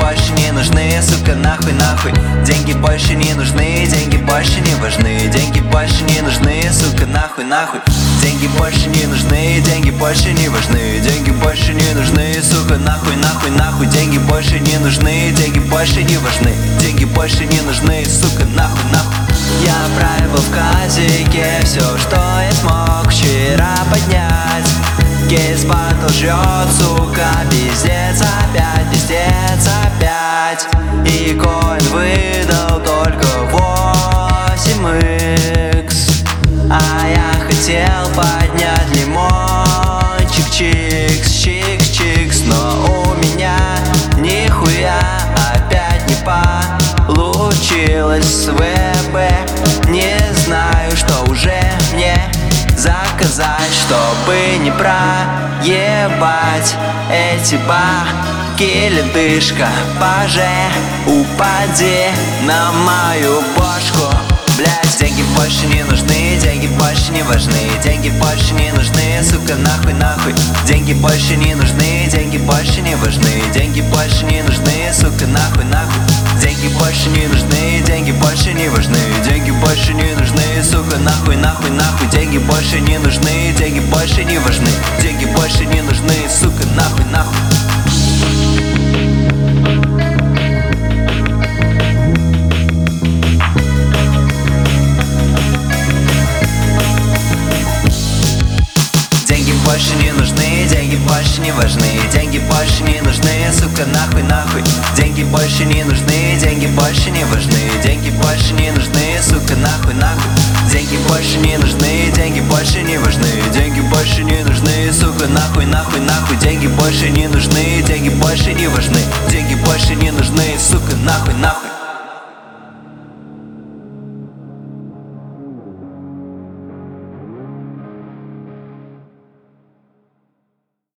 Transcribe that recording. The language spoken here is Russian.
больше не нужны, сука, нахуй, нахуй. Деньги больше не нужны, деньги больше не важны. Деньги больше не нужны, сука, нахуй, нахуй. Деньги больше не нужны, деньги больше не важны. Деньги больше не нужны, сука, нахуй, нахуй, нахуй. Деньги больше не нужны, деньги больше не важны. Деньги больше не нужны, сука, нахуй, нахуй. Я правил в казике все, что я смог вчера поднять. Кейс батл жрет, сука, пиздец опять, пиздец опять. И коин выдал только 8х. А я хотел поднять лимончик, чикс, чикс, чикс. Но у меня нихуя опять не получилось с ВБ. Не знаю, что уже мне заказать, чтобы не проебать эти бабки. Ледышка, поже, упади на мою бошку. Блять, деньги больше не нужны, деньги больше не важны. Деньги больше не нужны, сука, нахуй, нахуй. Деньги больше не нужны, деньги больше не важны. Деньги больше не нужны, сука, нахуй, нахуй. Деньги больше не нужны, деньги больше не важны. Деньги больше не нужны, сука, нахуй, нахуй, нахуй. Деньги больше не нужны, деньги больше не важны. Деньги больше не нужны, сука, нахуй, нахуй. Деньги больше не нужны, деньги больше не важны. Деньги больше не нужны, сука, нахуй, нахуй. Деньги больше не нужны, деньги больше не важны. Деньги больше не нужны, сука, нахуй, нахуй. Деньги больше не нужны, деньги больше не важны. Деньги больше не нужны, сука, нахуй, нахуй, нахуй. Деньги больше не нужны, деньги больше не важны. Деньги больше не нужны, сука, нахуй, нахуй.